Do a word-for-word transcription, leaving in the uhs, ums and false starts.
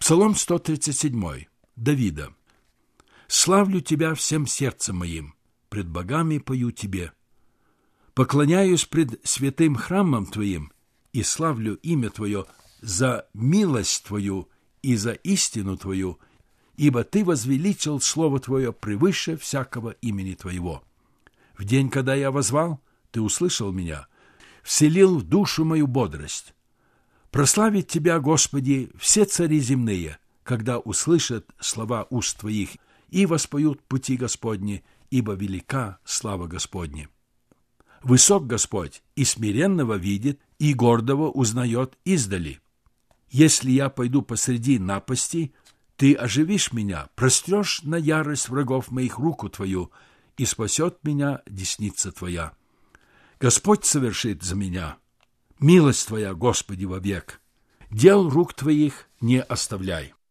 Псалом сто тридцать семь. Давида. «Славлю Тебя всем сердцем моим, пред богами пою Тебе. Поклоняюсь пред святым храмом Твоим и славлю имя Твое за милость Твою и за истину Твою, ибо Ты возвеличил Слово Твое превыше всякого имени Твоего. В день, когда я воззвал, Ты услышал меня, вселил в душу мою бодрость. Прославить Тебя, Господи, все цари земные, когда услышат слова уст Твоих и воспоют пути Господни, ибо велика слава Господня. Высок Господь и смиренного видит, и гордого узнает издали. Если я пойду посреди напасти, Ты оживишь меня, прострешь на ярость врагов моих руку Твою, и спасет меня десница Твоя. Господь совершит за меня. Милость Твоя, Господи, вовек. Дел рук Твоих не оставляй.